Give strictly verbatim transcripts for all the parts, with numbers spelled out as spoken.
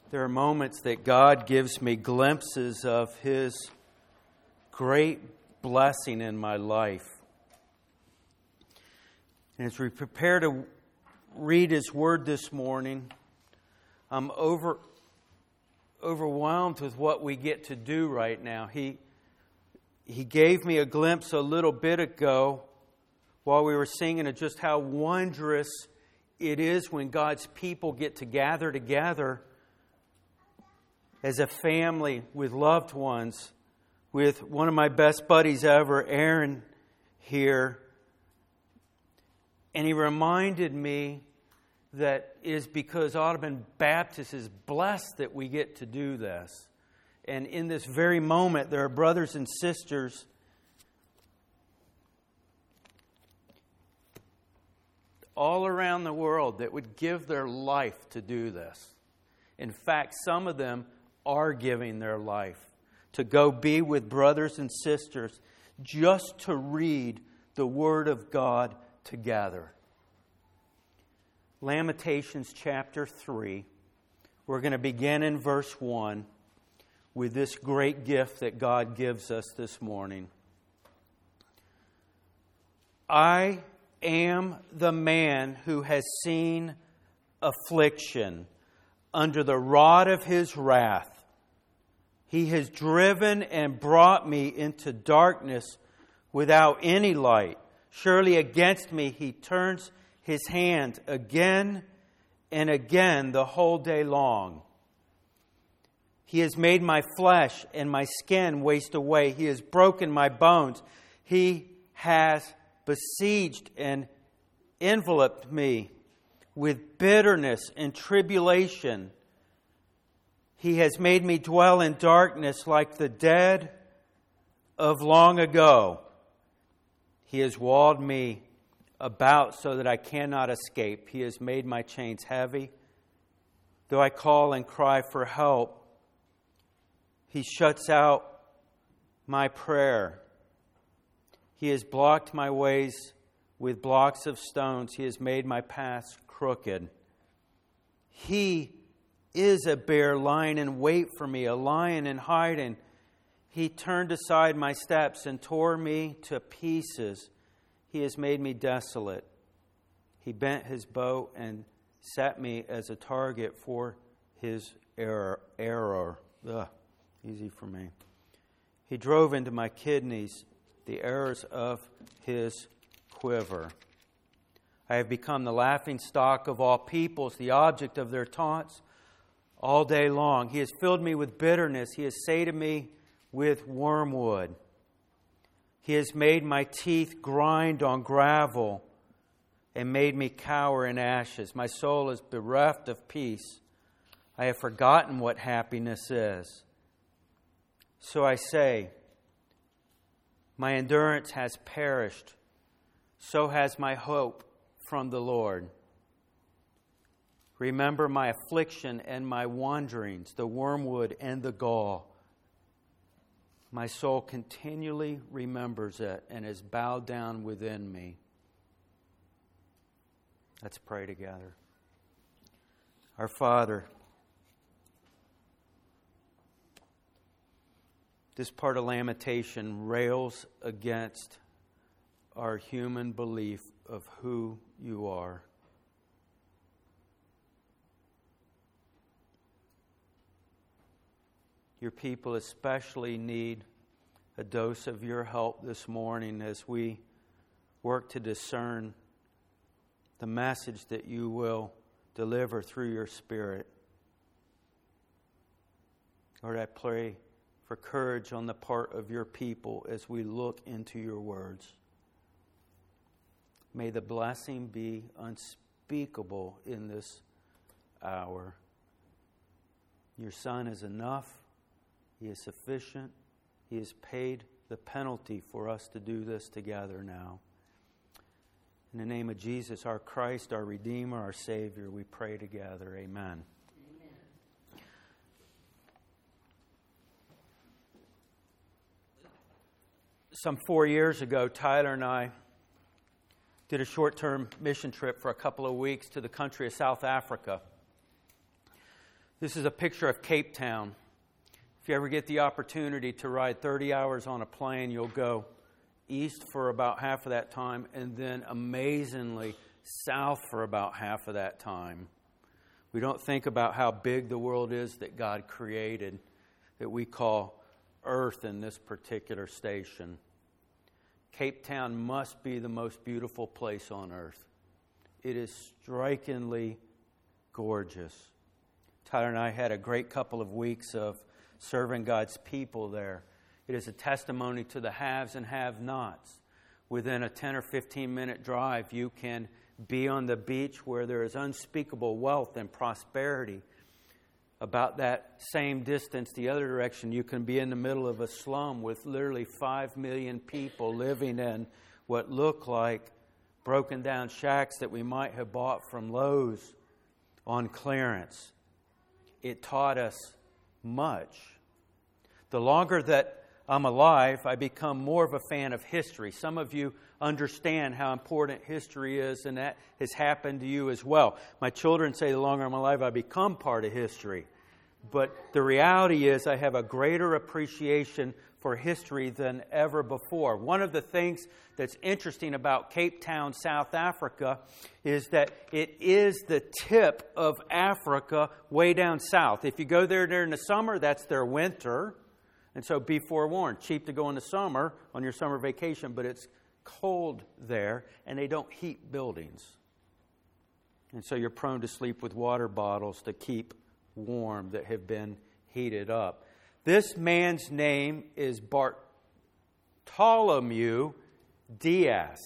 There are moments that God gives me glimpses of His great blessing in my life. And as we prepare to read His Word this morning, I'm over, overwhelmed with what we get to do right now. He, he gave me a glimpse a little bit ago while we were singing of just how wondrous it is when God's people get to gather together as a family with loved ones, with one of my best buddies ever, Aaron, here. And he reminded me that it is because Audubon Baptist is blessed that we get to do this. And in this very moment, there are brothers and sisters all around the world that would give their life to do this. In fact, some of them are giving their life to go be with brothers and sisters just to read the Word of God together. Lamentations chapter three. We're going to begin in verse one with this great gift that God gives us this morning. I am the man who has seen affliction under the rod of His wrath. He has driven and brought me into darkness without any light. Surely against me He turns His hand again and again the whole day long. He has made my flesh and my skin waste away. He has broken my bones. He has besieged and enveloped me with bitterness and tribulation. He has made me dwell in darkness like the dead of long ago. He has walled me about so that I cannot escape. He has made my chains heavy. Though I call and cry for help, He shuts out my prayer. He has blocked my ways with blocks of stones. He has made my paths crooked. He is a bear lying in wait for me, a lion in hiding. He turned aside my steps and tore me to pieces. He has made me desolate. He bent His bow and set me as a target for His error. error. Ugh, easy for me. He drove into my kidneys the arrows of His quiver. I have become the laughing stock of all peoples, the object of their taunts all day long. He has filled me with bitterness. He has sated me with wormwood. He has made my teeth grind on gravel and made me cower in ashes. My soul is bereft of peace. I have forgotten what happiness is. So I say, my endurance has perished. So has my hope from the Lord. Remember my affliction and my wanderings, the wormwood and the gall. My soul continually remembers it and is bowed down within me. Let's pray together. Our Father, this part of Lamentation rails against our human belief of who You are. Your people especially need a dose of Your help this morning as we work to discern the message that You will deliver through Your Spirit. Lord, I pray for courage on the part of Your people as we look into Your words. May the blessing be unspeakable in this hour. Your Son is enough. He is sufficient. He has paid the penalty for us to do this together now. In the name of Jesus, our Christ, our Redeemer, our Savior, we pray together. Amen. Amen. Some four years ago, Tyler and I did a short-term mission trip for a couple of weeks to the country of South Africa. This is a picture of Cape Town. If you ever get the opportunity to ride thirty hours on a plane, you'll go east for about half of that time, and then amazingly south for about half of that time. We don't think about how big the world is that God created, that we call Earth in this particular station. Cape Town must be the most beautiful place on earth. It is strikingly gorgeous. Tyler and I had a great couple of weeks of serving God's people there. It is a testimony to the haves and have-nots. Within a ten or fifteen minute drive, you can be on the beach where there is unspeakable wealth and prosperity. About that same distance, the other direction, you can be in the middle of a slum with literally five million people living in what look like broken down shacks that we might have bought from Lowe's on clearance. It taught us much. The longer that I'm alive, I become more of a fan of history. Some of you understand how important history is, and that has happened to you as well. My children say the longer I'm alive, I become part of history. But the reality is I have a greater appreciation for history than ever before. One of the things that's interesting about Cape Town, South Africa, is that it is the tip of Africa way down south. If you go there during the summer, that's their winter. And so be forewarned, cheap to go in the summer on your summer vacation, but it's cold there, and they don't heat buildings. And so you're prone to sleep with water bottles to keep warm that have been heated up. This man's name is Bartholomew Dias.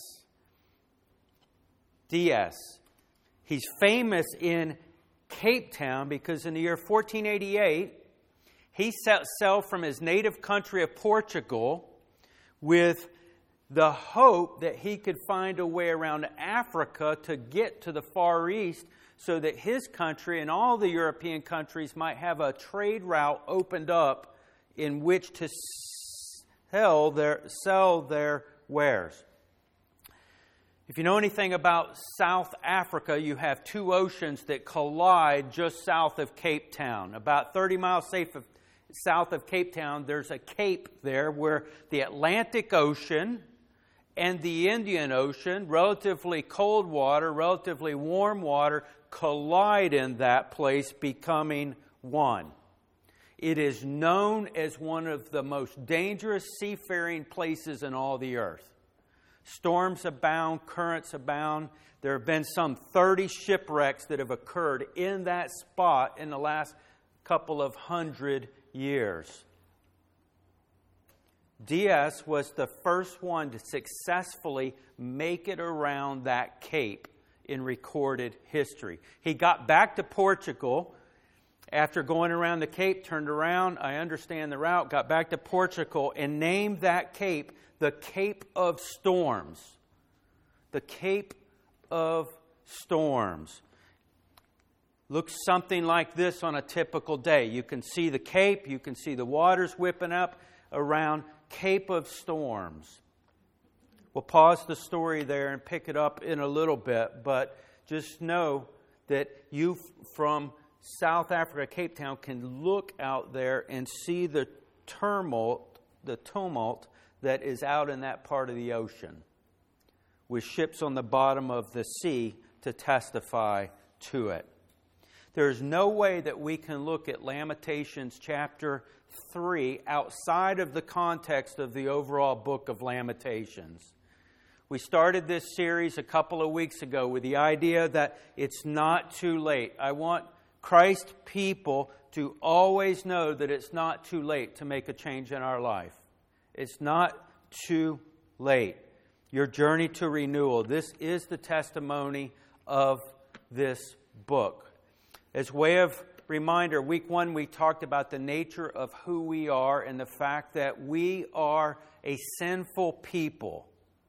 Dias. He's famous in Cape Town because in the year fourteen eighty-eight, he set sail from his native country of Portugal with the hope that he could find a way around Africa to get to the Far East so that his country and all the European countries might have a trade route opened up in which to sell their, sell their wares. If you know anything about South Africa, you have two oceans that collide just south of Cape Town. About thirty miles safe of, south of Cape Town, there's a cape there where the Atlantic Ocean and the Indian Ocean, relatively cold water, relatively warm water, collide in that place, becoming one. It is known as one of the most dangerous seafaring places in all the earth. Storms abound, currents abound. There have been some thirty shipwrecks that have occurred in that spot in the last couple of hundred years. Dias was the first one to successfully make it around that cape in recorded history. He got back to Portugal after going around the cape, turned around, I understand the route, got back to Portugal and named that cape the Cape of Storms. The Cape of Storms. Looks something like this on a typical day. You can see the cape, you can see the waters whipping up around Cape of Storms. We'll pause the story there and pick it up in a little bit, but just know that you from South Africa, Cape Town, can look out there and see the tumult, the tumult that is out in that part of the ocean, with ships on the bottom of the sea to testify to it. There is no way that we can look at Lamentations chapter three outside of the context of the overall book of Lamentations. We started this series a couple of weeks ago with the idea that it's not too late. I want Christ people to always know that it's not too late to make a change in our life. It's not too late. Your journey to renewal. This is the testimony of this book. As way of reminder, week one we talked about the nature of who we are and the fact that we are a sinful people.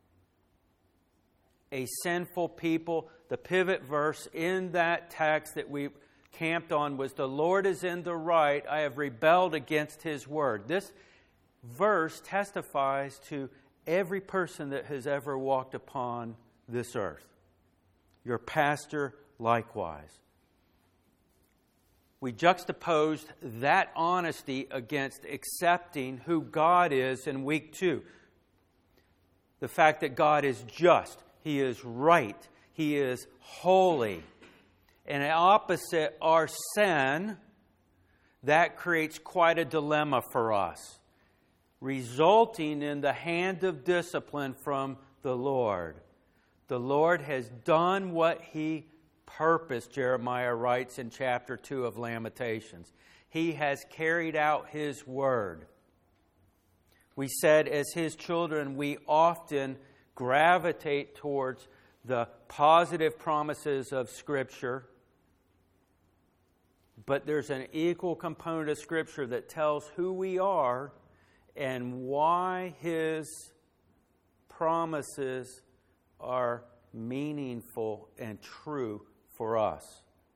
A sinful people. The pivot verse in that text that we camped on was, "The Lord is in the right, I have rebelled against His word." This verse testifies to every person that has ever walked upon this earth. Your pastor likewise. we juxtaposed that honesty against accepting who God is in week two. The fact that God is just, He is right, He is holy. And opposite our sin, that creates quite a dilemma for us, resulting in the hand of discipline from the Lord. The Lord has done what He purposed, Jeremiah writes in chapter two of Lamentations. He has carried out His word. We said as His children, we often gravitate towards the positive promises of Scripture. But there's an equal component of Scripture that tells who we are and why His promises are meaningful and true for us.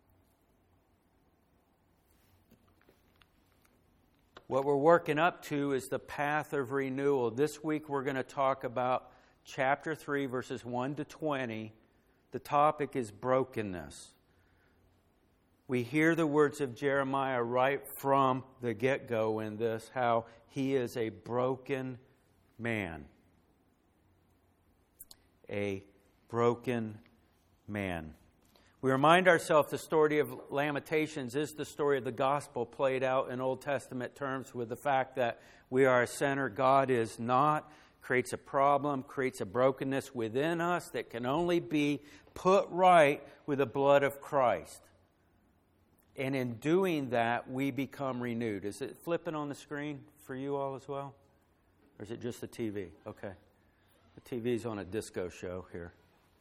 What we're working up to is the path of renewal. This week we're going to talk about chapter three, verses one to twenty. The topic is brokenness. We hear the words of Jeremiah right from the get-go in this, how he is a broken man. A broken man. We remind ourselves the story of Lamentations is the story of the gospel played out in Old Testament terms, with the fact that we are a sinner, God is not, creates a problem, creates a brokenness within us that can only be put right with the blood of Christ. And in doing that, we become renewed. Is it flipping on the screen for you all as well? Or is it just the T V? Okay. The T V's on a disco show here.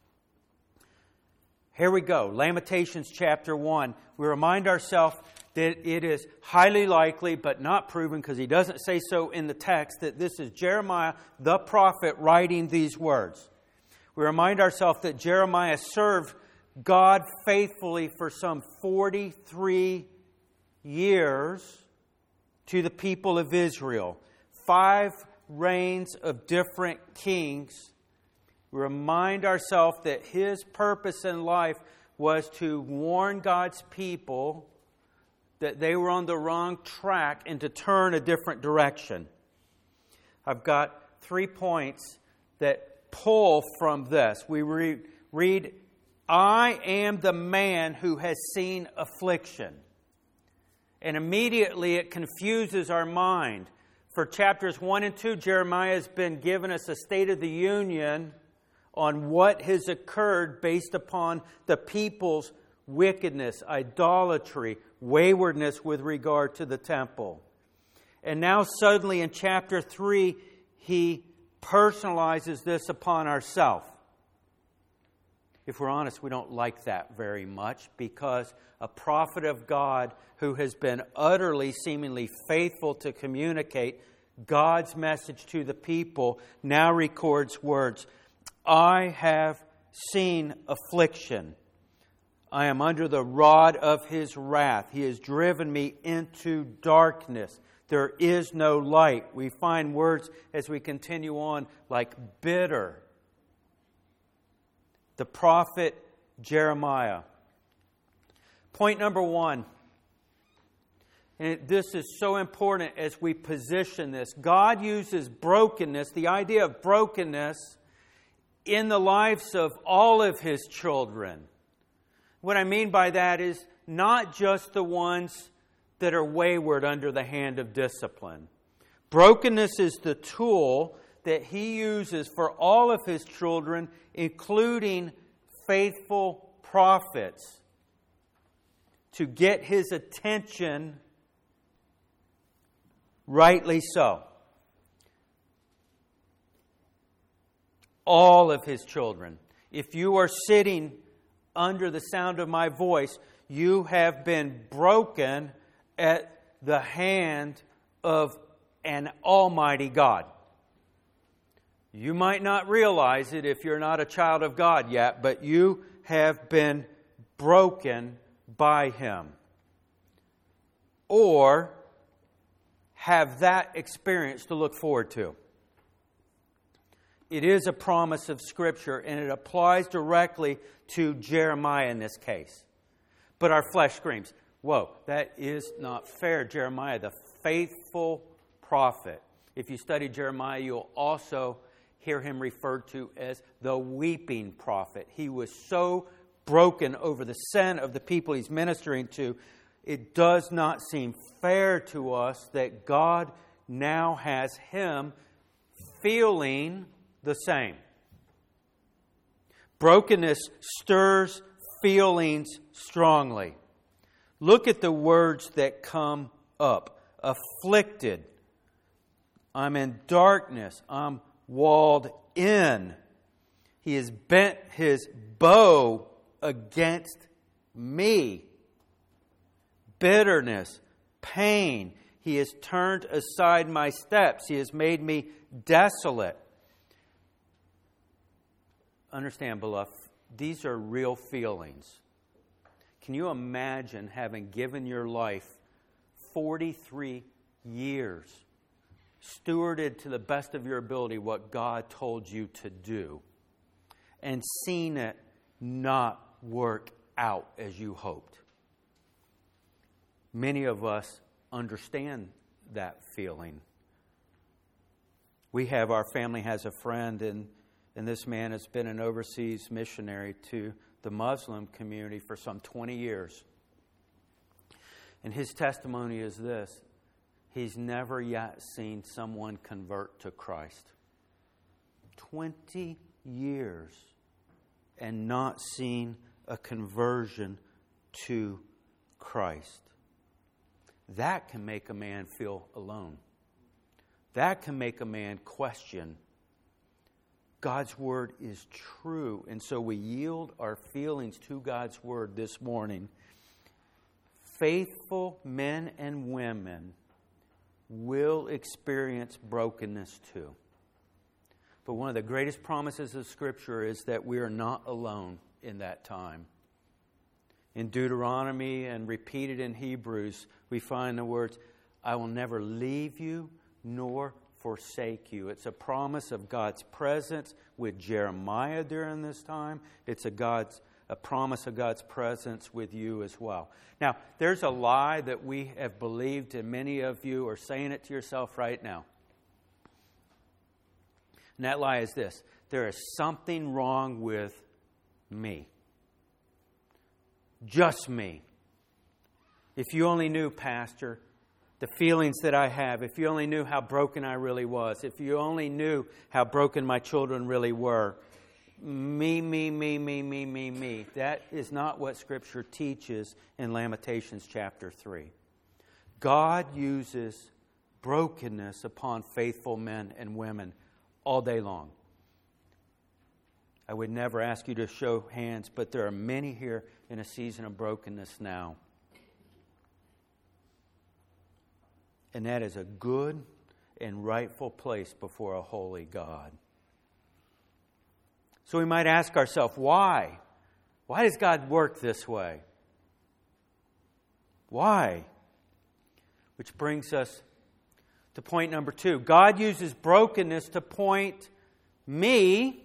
Here we go. Lamentations chapter one. We remind ourselves that it is highly likely, but not proven, because he doesn't say so in the text, that this is Jeremiah the prophet writing these words. We remind ourselves that Jeremiah served God faithfully for some forty-three years to the people of Israel. Five reigns of different kings. We remind ourselves that his purpose in life was to warn God's people that they were on the wrong track and to turn a different direction. I've got three points that pull from this. We read, read I am the man who has seen affliction. And immediately it confuses our mind. For chapters one and two, Jeremiah has been given us a State of the Union on what has occurred based upon the people's wickedness, idolatry, waywardness with regard to the temple. And now suddenly in chapter three, he personalizes this upon ourselves. If we're honest, we don't like that very much, because a prophet of God who has been utterly, seemingly faithful to communicate God's message to the people now records words, I have seen affliction. I am under the rod of His wrath. He has driven me into darkness. There is no light. We find words as we continue on like bitter. The prophet Jeremiah. Point number one, and this is so important as we position this. God uses brokenness, the idea of brokenness, in the lives of all of His children. What I mean by that is not just the ones that are wayward under the hand of discipline. Brokenness is the tool that He uses for all of His children, including faithful prophets, to get His attention, rightly so. All of His children. If you are sitting under the sound of my voice, you have been broken at the hand of an almighty God. You might not realize it if you're not a child of God yet, but you have been broken by Him. Or have that experience to look forward to. It is a promise of Scripture, and it applies directly to Jeremiah in this case. But our flesh screams, Whoa, that is not fair. Jeremiah, the faithful prophet. If you study Jeremiah, you'll also hear him referred to as the weeping prophet. He was so broken over the sin of the people he's ministering to. It does not seem fair to us that God now has him feeling the same. Brokenness stirs feelings strongly. Look at the words that come up. Afflicted. I'm in darkness. I'm walled in. He has bent his bow against me. Bitterness, pain. He has turned aside my steps. He has made me desolate. Understand, beloved, these are real feelings. Can you imagine having given your life forty-three years, stewarded to the best of your ability what God told you to do, and seen it not work out as you hoped? Many of us understand that feeling. We have, our family has a friend, and, and this man has been an overseas missionary to the Muslim community for some twenty years. And his testimony is this: he's never yet seen someone convert to Christ. twenty years and not seen a conversion to Christ. That can make a man feel alone. That can make a man question. God's Word is true. And so we yield our feelings to God's Word this morning. Faithful men and women will experience brokenness too. But one of the greatest promises of Scripture is that we are not alone in that time. In Deuteronomy and repeated in Hebrews, we find the words, I will never leave you nor forsake you. It's a promise of God's presence with Jeremiah during this time. It's a God's a promise of God's presence with you as well. Now, there's a lie that we have believed, and many of you are saying it to yourself right now. And that lie is this: there is something wrong with me. Just me. If you only knew, Pastor, the feelings that I have, if you only knew how broken I really was, if you only knew how broken my children really were, me, me, me, me, me, me, me. That is not what Scripture teaches in Lamentations chapter three. God uses brokenness upon faithful men and women all day long. I would never ask you to show hands, but there are many here in a season of brokenness now. And that is a good and rightful place before a holy God. So we might ask ourselves, why? Why does God work this way? Why? Which brings us to point number two. God uses brokenness to point me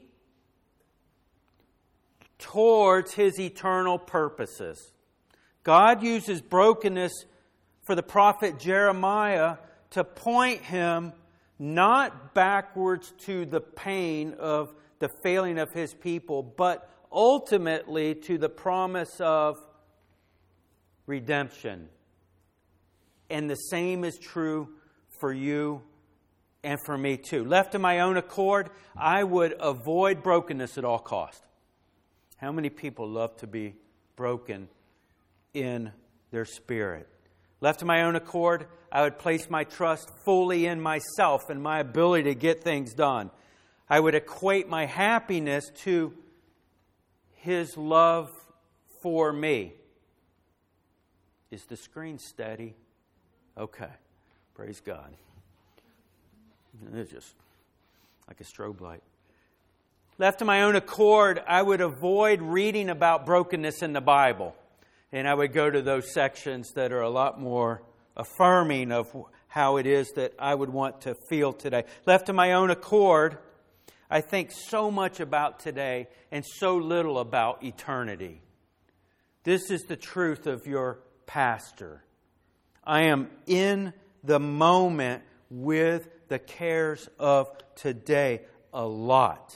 towards His eternal purposes. God uses brokenness for the prophet Jeremiah to point him not backwards to the pain of the failing of his people, but ultimately to the promise of redemption. And the same is true for you and for me too. Left to my own accord, I would avoid brokenness at all costs. How many people love to be broken in their spirit? Left to my own accord, I would place my trust fully in myself and my ability to get things done. I would equate my happiness to His love for me. Is the screen steady? Okay. Praise God. It's just like a strobe light. Left to my own accord, I would avoid reading about brokenness in the Bible. And I would go to those sections that are a lot more affirming of how it is that I would want to feel today. Left to my own accord, I think so much about today and so little about eternity. This is the truth of your pastor. I am in the moment with the cares of today a lot.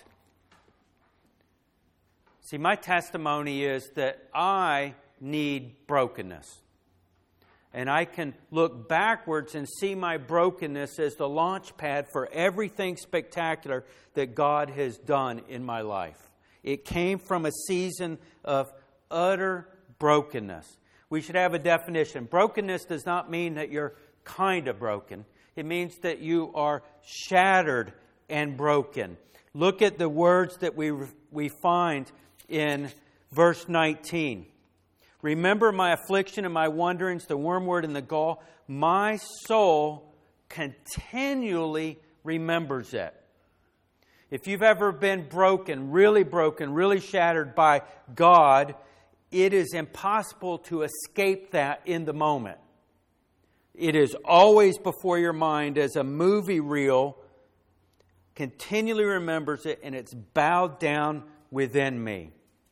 See, my testimony is that I need brokenness. And I can look backwards and see my brokenness as the launch pad for everything spectacular that God has done in my life. It came from a season of utter brokenness. We should have a definition. Brokenness does not mean that you're kind of broken. It means that you are shattered and broken. Look at the words that we we find in verse nineteen. Remember my affliction and my wanderings, the wormwood and the gall. My soul continually remembers it. If you've ever been broken, really broken, really shattered by God, it is impossible to escape that in the moment. It is always before your mind as a movie reel, continually remembers it, and it's bowed down within me.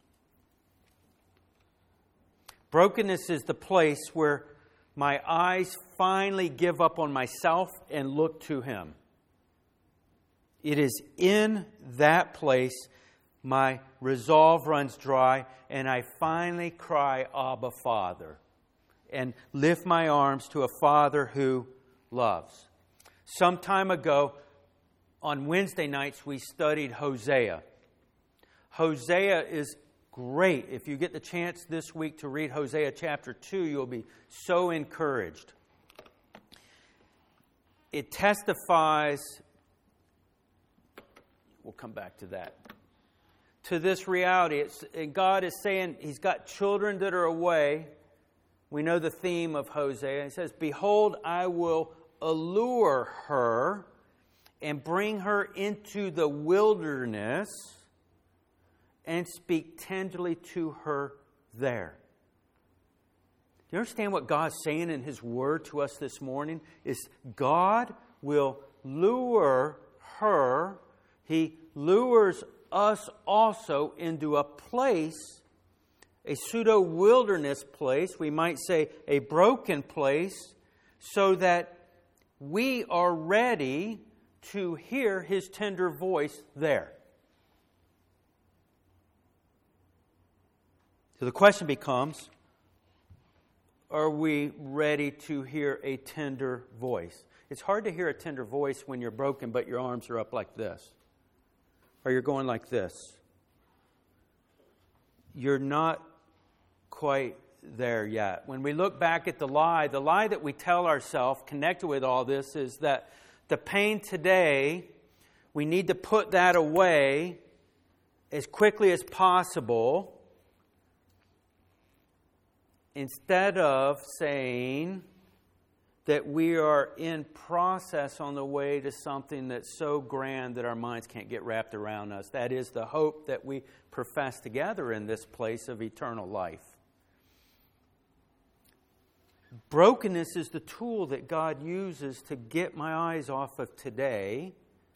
Brokenness is the place where my eyes finally give up on myself and look to Him. It is in that place my resolve runs dry and I finally cry, Abba, Father, and lift my arms to a Father who loves. Some time ago, on Wednesday nights, we studied Hosea. Hosea is great. If you get the chance this week to read Hosea chapter two, you'll be so encouraged. It testifies, we'll come back to that, to this reality. It's, and God is saying He's got children that are away. We know the theme of Hosea. He says, behold, I will allure her and bring her into the wilderness and speak tenderly to her there. Do you understand what God's saying in His Word to us this morning? Is God will lure her. He lures us also into a place, a pseudo-wilderness place, we might say a broken place, so that we are ready to hear His tender voice there. So the question becomes, are we ready to hear a tender voice? It's hard to hear a tender voice when you're broken, but your arms are up like this. Or you're going like this. You're not quite there yet. When we look back at the lie, the lie that we tell ourselves connected with all this is that the pain today, we need to put that away as quickly as possible, instead of saying that we are in process on the way to something that's so grand that our minds can't get wrapped around us. That is the hope that we profess together in this place of eternal life. Brokenness is the tool that God uses to get my eyes off of today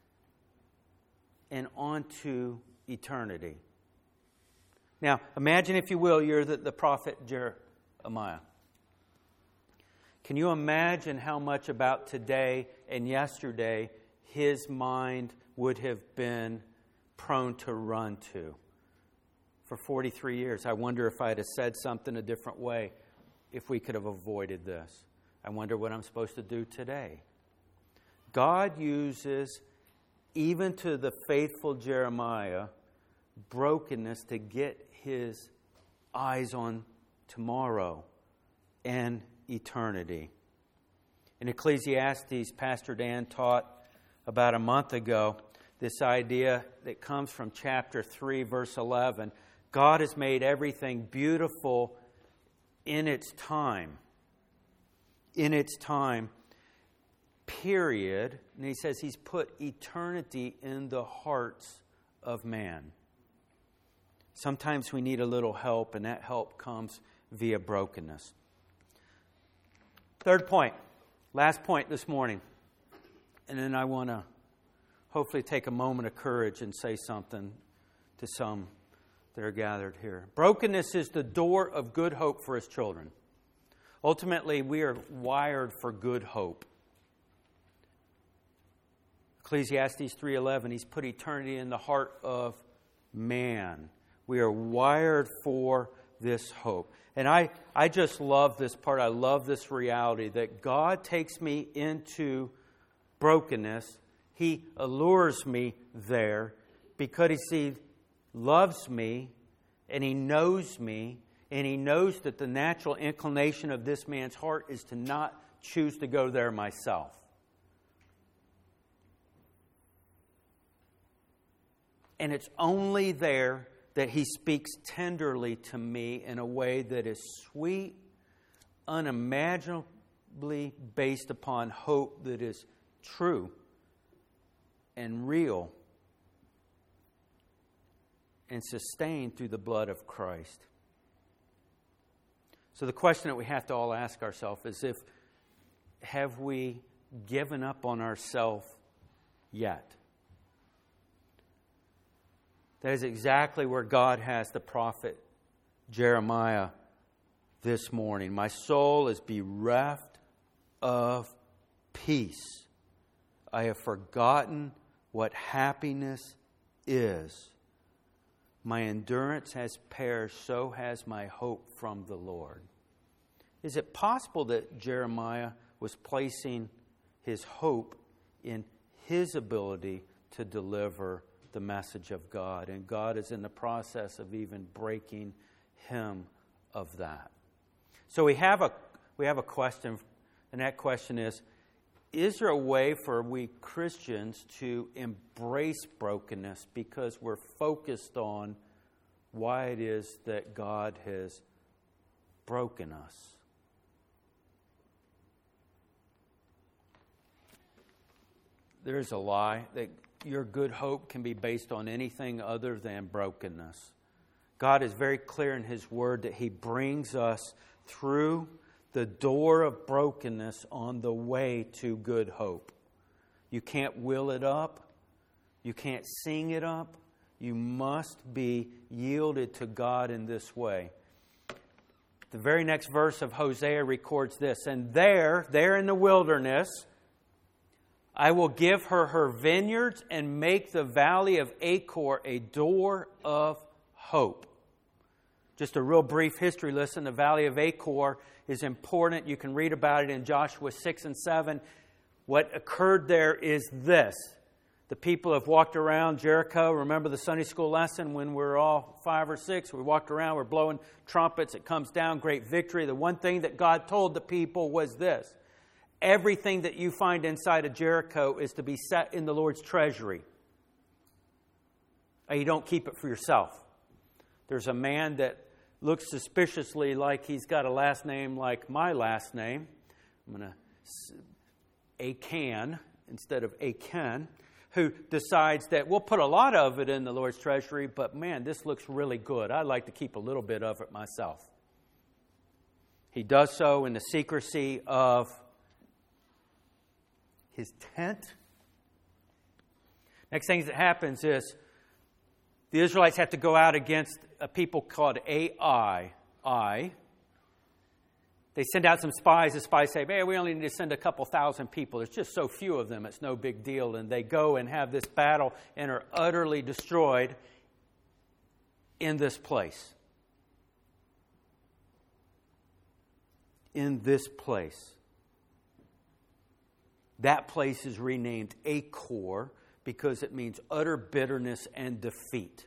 and onto eternity. Now, imagine, if you will, you're the, the prophet Jeremiah. Can you imagine how much about today and yesterday his mind would have been prone to run to? For forty-three years, I wonder if I'd have said something a different way, if we could have avoided this. I wonder what I'm supposed to do today. God uses, even to the faithful Jeremiah, brokenness to get his eyes on tomorrow and eternity. In Ecclesiastes, Pastor Dan taught about a month ago this idea that comes from chapter three, verse eleven. God has made everything beautiful in its time. In its time, period. And he says He's put eternity in the hearts of man. Sometimes we need a little help, and that help comes via brokenness. Third point, last point this morning. And then I want to hopefully take a moment of courage and say something to some that are gathered here. Brokenness is the door of good hope for His children. Ultimately, we are wired for good hope. Ecclesiastes three eleven, He's put eternity in the heart of man. We are wired for this hope. And I, I just love this part. I love this reality that God takes me into brokenness. He allures me there because He loves me and He knows me, and He knows that the natural inclination of this man's heart is to not choose to go there myself. And it's only there that He speaks tenderly to me in a way that is sweet, unimaginably based upon hope that is true and real and sustained through the blood of Christ. So the question that we have to all ask ourselves is if, have we given up on ourselves yet? That is exactly where God has the prophet Jeremiah this morning. My soul is bereft of peace. I have forgotten what happiness is. My endurance has perished, so has my hope from the Lord. Is it possible that Jeremiah was placing his hope in his ability to deliver the message of God, and God is in the process of even breaking him of that? So we have a we have a question, and that question is, is there a way for we Christians to embrace brokenness because we're focused on why it is that God has broken us? There's a lie that your good hope can be based on anything other than brokenness. God is very clear in His Word that He brings us through the door of brokenness on the way to good hope. You can't will it up. You can't sing it up. You must be yielded to God in this way. The very next verse of Hosea records this. And there, there in the wilderness, I will give her her vineyards and make the valley of Achor a door of hope. Just a real brief history lesson. The valley of Achor is important. You can read about it in Joshua six and seven. What occurred there is this. The people have walked around Jericho. Remember the Sunday school lesson when we're all five or six? We walked around, we're blowing trumpets. It comes down, great victory. The one thing that God told the people was this. Everything that you find inside of Jericho is to be set in the Lord's treasury. And you don't keep it for yourself. There's a man that looks suspiciously like he's got a last name like my last name. I'm going to Achan instead of Achan, who decides that we'll put a lot of it in the Lord's treasury, but man, this looks really good. I'd like to keep a little bit of it myself. He does so in the secrecy of his tent. Next thing that happens is the Israelites have to go out against a people called Ai. I. They send out some spies. The spies say, hey, we only need to send a couple thousand people. There's just so few of them. It's no big deal. And they go and have this battle and are utterly destroyed in this place. In this place. That place is renamed Achor because it means utter bitterness and defeat.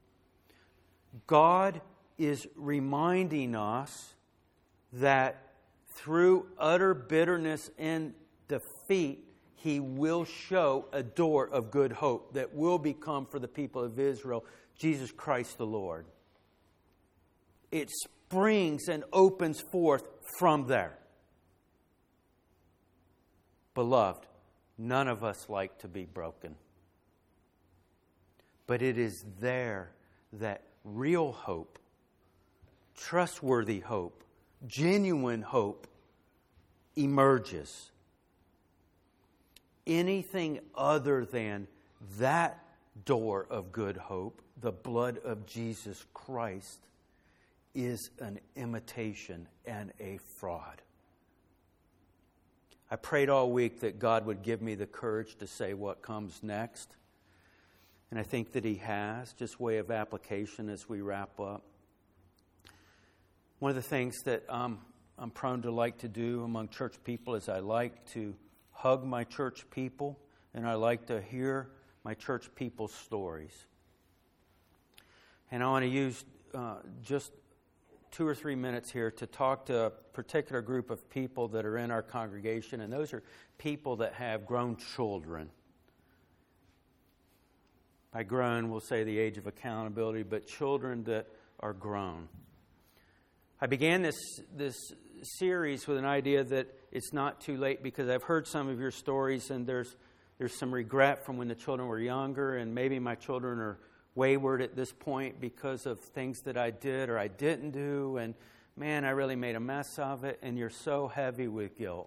God is reminding us that through utter bitterness and defeat, He will show a door of good hope that will become for the people of Israel Jesus Christ the Lord. It springs and opens forth from there. Beloved, none of us like to be broken. But it is there that real hope, trustworthy hope, genuine hope emerges. Anything other than that door of good hope, the blood of Jesus Christ, is an imitation and a fraud. I prayed all week that God would give me the courage to say what comes next. And I think that He has, just way of application as we wrap up. One of the things that um, I'm prone to like to do among church people is I like to hug my church people, and I like to hear my church people's stories. And I want to use uh, just two or three minutes here to talk to a particular group of people that are in our congregation, and those are people that have grown children. By grown, we'll say the age of accountability, but children that are grown. I began this this series with an idea that it's not too late, because I've heard some of your stories, and there's there's some regret from when the children were younger, and maybe my children are wayward at this point because of things that I did or I didn't do, and man, I really made a mess of it, and you're so heavy with guilt.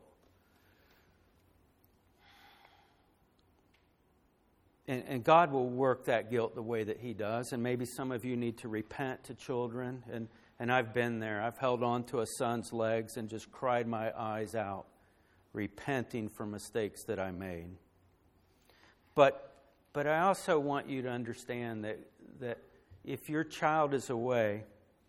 And, and God will work that guilt the way that He does, and maybe some of you need to repent to children, and, and I've been there. I've held on to a son's legs and just cried my eyes out, repenting for mistakes that I made. But But I also want you to understand that, that if your child is away,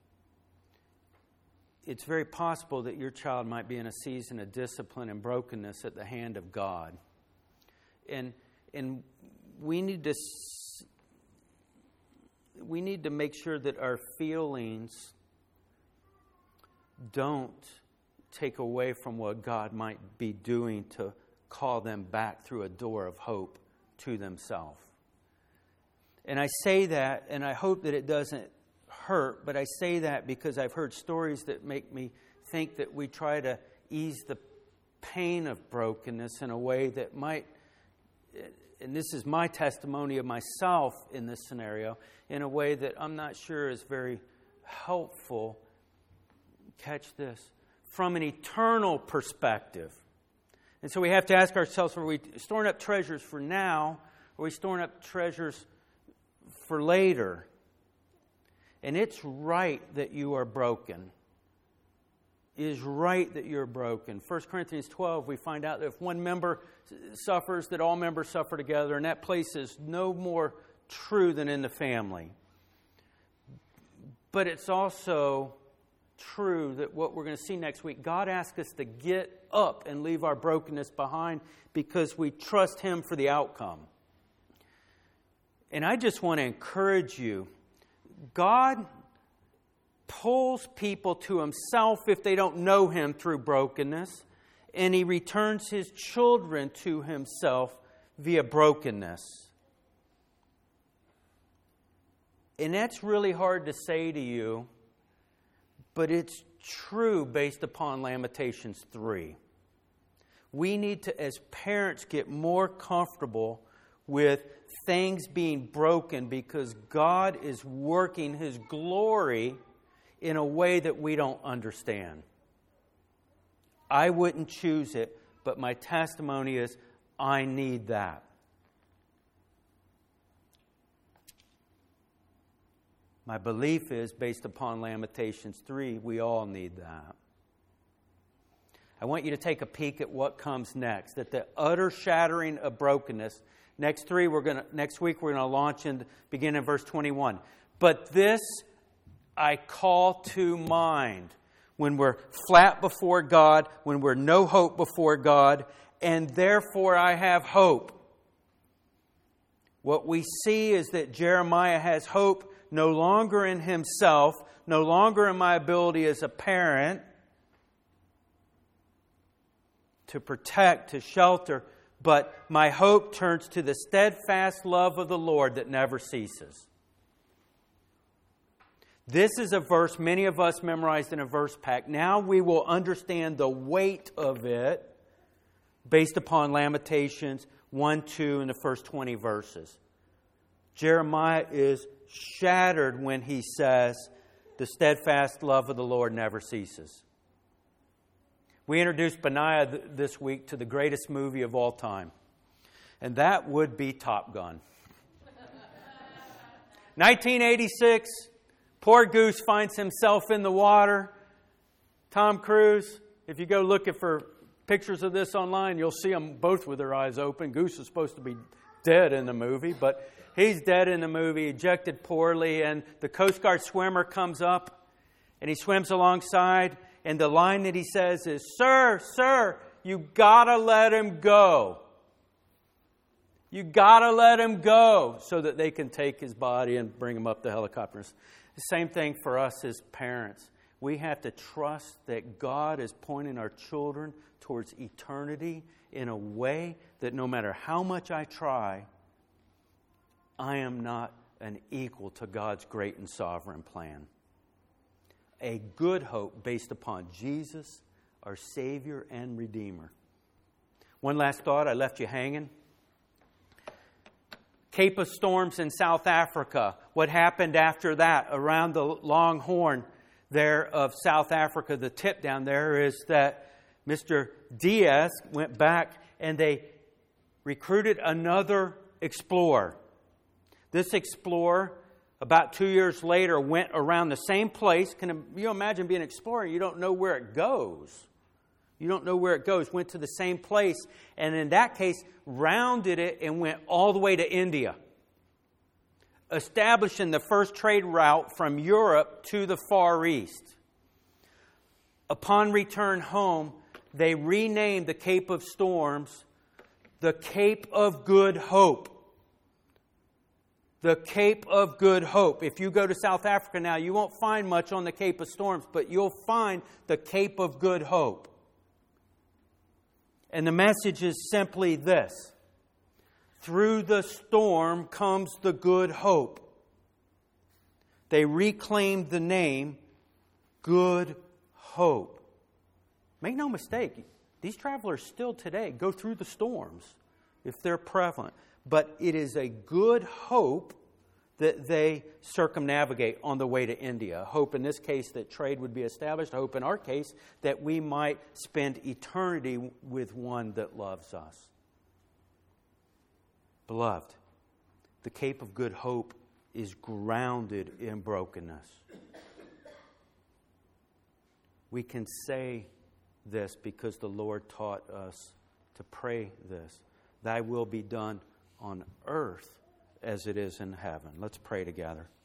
it's very possible that your child might be in a season of discipline and brokenness at the hand of God. And and we need to we need to make sure that our feelings don't take away from what God might be doing to call them back through a door of hope to themselves. And I say that, and I hope that it doesn't hurt, but I say that because I've heard stories that make me think that we try to ease the pain of brokenness in a way that might, and this is my testimony of myself in this scenario, in a way that I'm not sure is very helpful. Catch this. From an eternal perspective. And so we have to ask ourselves, are we storing up treasures for now, or are we storing up treasures for later? And it's right that you are broken. It is right that you're broken. First Corinthians twelve, we find out that if one member suffers, that all members suffer together, and that place is no more true than in the family. But it's also true that what we're going to see next week, God asks us to get up and leave our brokenness behind because we trust Him for the outcome. And I just want to encourage you, God pulls people to Himself if they don't know Him through brokenness, and He returns His children to Himself via brokenness. And that's really hard to say to you, but it's true based upon Lamentations three. We need to, as parents, get more comfortable with things being broken because God is working His glory in a way that we don't understand. I wouldn't choose it, but my testimony is I need that. My belief is, based upon Lamentations three, we all need that. I want you to take a peek at what comes next, at the utter shattering of brokenness. Next three, we're going to next week we're going to launch and begin in verse twenty-one. But this I call to mind when we're flat before God, when we're no hope before God, and therefore I have hope. What we see is that Jeremiah has hope no longer in himself, no longer in my ability as a parent to protect, to shelter, but my hope turns to the steadfast love of the Lord that never ceases. This is a verse many of us memorized in a verse pack. Now we will understand the weight of it based upon Lamentations one, two, and the first twenty verses. Jeremiah is shattered when he says, the steadfast love of the Lord never ceases. We introduced Benaiah th- this week to the greatest movie of all time. And that would be Top Gun. nineteen eighty-six, Poor Goose finds himself in the water. Tom Cruise, if you go looking for pictures of this online, you'll see them both with their eyes open. Goose is supposed to be dead in the movie, but he's dead in the movie, ejected poorly, and the Coast Guard swimmer comes up, and he swims alongside, and the line that he says is, "Sir, sir, you gotta let him go. You gotta let him go," so that they can take his body and bring him up the helicopters. The same thing for us as parents. We have to trust that God is pointing our children towards eternity in a way that no matter how much I try, I am not an equal to God's great and sovereign plan. A good hope based upon Jesus, our Savior and Redeemer. One last thought, I left you hanging. Cape of Storms in South Africa. What happened after that around the Long Horn there of South Africa, the tip down there, is that Mister Diaz went back and they recruited another explorer. This explorer, about two years later, went around the same place. Can you imagine being an explorer? You don't know where it goes. You don't know where it goes. Went to the same place, and in that case, rounded it and went all the way to India, establishing the first trade route from Europe to the Far East. Upon return home, they renamed the Cape of Storms the Cape of Good Hope. The Cape of Good Hope. If you go to South Africa now, you won't find much on the Cape of Storms, but you'll find the Cape of Good Hope. And the message is simply this: through the storm comes the good hope. They reclaimed the name Good Hope. Make no mistake, these travelers still today go through the storms if they're prevalent. But it is a good hope that they circumnavigate on the way to India. Hope in this case that trade would be established. Hope in our case that we might spend eternity with one that loves us. Beloved, the Cape of Good Hope is grounded in brokenness. We can say this because the Lord taught us to pray this: Thy will be done on earth as it is in heaven. Let's pray together.